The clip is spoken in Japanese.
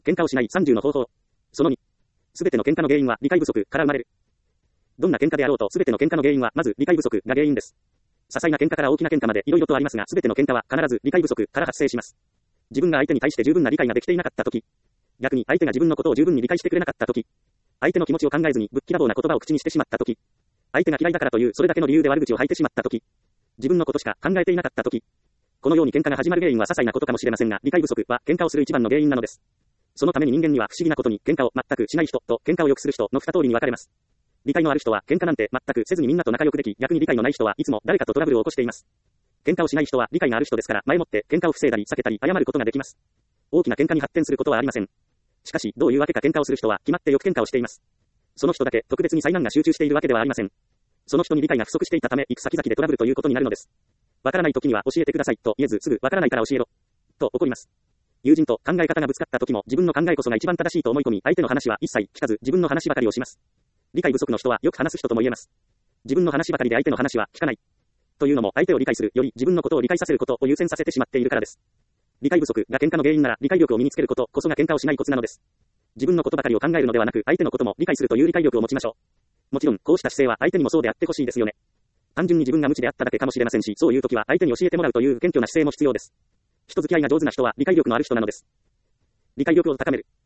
喧嘩をしない30の方法。その2。すべての喧嘩の原因は理解不足から生まれる。どんな喧嘩であろうとすべての喧嘩の原因はまず理解不足が原因です。些細な喧嘩から大きな喧嘩まで色々とありますが、すべての喧嘩は必ず理解不足から発生します。自分が相手に対して十分な理解ができていなかったとき、逆に相手が自分のことを十分に理解してくれなかったとき、相手の気持ちを考えずにぶっきらぼうな言葉を口にしてしまったとき、相手が嫌いだからというそれだけの理由で悪口を吐いてしまったとき、自分のことしか考えていなかったとき、このように喧嘩が始まる原因は些細なことかもしれませんが、理解不足は喧嘩をする一番の原因なのです。そのために人間には不思議なことに喧嘩を全くしない人と喧嘩をよくする人の二通りに分かれます。理解のある人は喧嘩なんて全くせずにみんなと仲良くでき、逆に理解のない人はいつも誰かとトラブルを起こしています。喧嘩をしない人は理解がある人ですから、前もって喧嘩を防いだり避けたり謝ることができます。大きな喧嘩に発展することはありません。しかし、どういうわけか喧嘩をする人は決まってよく喧嘩をしています。その人だけ特別に災難が集中しているわけではありません。その人に理解が不足していたため、行く先々でトラブルということになるのです。わからない時には教えてくださいと言えず、すぐわからないから教えろと怒ります。友人と考え方がぶつかった時も自分の考えこそが一番正しいと思い込み、相手の話は一切聞かず自分の話ばかりをします。理解不足の人はよく話す人とも言えます。自分の話ばかりで相手の話は聞かない。というのも相手を理解するより自分のことを理解させることを優先させてしまっているからです。理解不足が喧嘩の原因なら理解力を身につけることこそが喧嘩をしないコツなのです。自分のことばかりを考えるのではなく相手のことも理解するという理解力を持ちましょう。もちろんこうした姿勢は相手にもそうであってほしいですよね。単純に自分が無知であっただけかもしれませんし、そういう時は相手に教えてもらうという謙虚な姿勢も必要です。人付き合いが上手な人は理解力のある人なのです。理解力を高める。